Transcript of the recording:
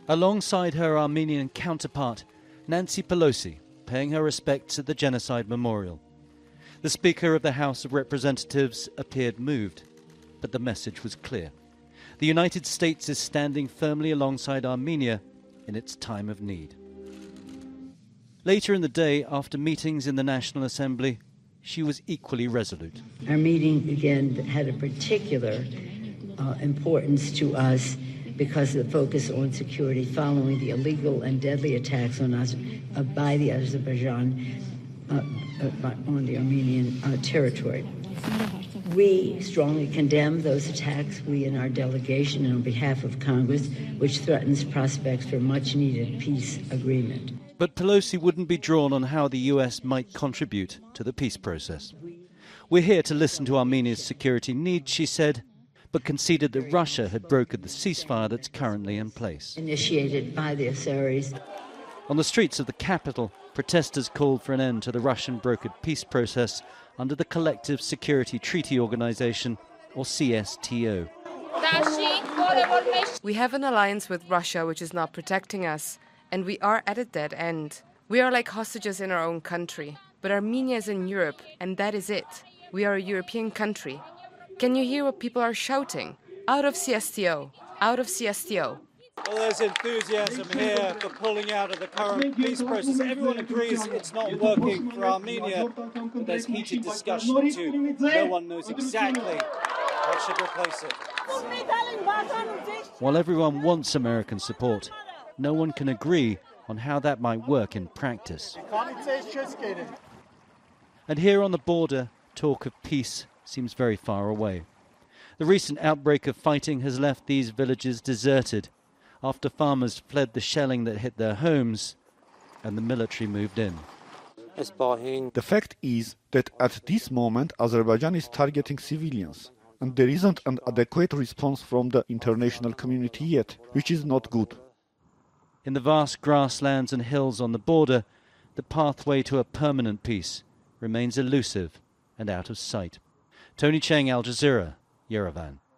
Alongside her Armenian counterpart, Nancy Pelosi, paying her respects at the Genocide Memorial. The Speaker of the House of Representatives appeared moved, but the message was clear. The United States is standing firmly alongside Armenia in its time of need. Later in the day, after meetings in the National Assembly, she was equally resolute. Our meeting, again, had a particular importance to us because of the focus on security following the illegal and deadly attacks on us by the Azerbaijan on the Armenian territory. We strongly condemn those attacks, we in our delegation and on behalf of Congress, which threatens prospects for much-needed peace agreement. But Pelosi wouldn't be drawn on how the US might contribute to the peace process. We're here to listen to Armenia's security needs, she said, but conceded that Russia had brokered the ceasefire that's currently in place. Initiated by the Azeris. On the streets of the capital, protesters called for an end to the Russian-brokered peace process under the Collective Security Treaty Organization, or CSTO. We have an alliance with Russia which is not protecting us, and we are at a dead end. We are like hostages in our own country, but Armenia is in Europe, and that is it. We are a European country. Can you hear what people are shouting? Out of CSTO! Out of CSTO! Well, there's enthusiasm here for pulling out of the current peace process. Everyone agrees it's not working for Armenia, but there's heated discussion too. No one knows exactly what should replace it. While everyone wants American support, no one can agree on how that might work in practice. And here on the border, talk of peace seems very far away. The recent outbreak of fighting has left these villages deserted after farmers fled the shelling that hit their homes and the military moved in. The fact is that at this moment Azerbaijan is targeting civilians, and there isn't an adequate response from the international community yet, which is not good. In the vast grasslands and hills on the border, the pathway to a permanent peace remains elusive and out of sight. Tony Cheng, Al Jazeera, Yerevan.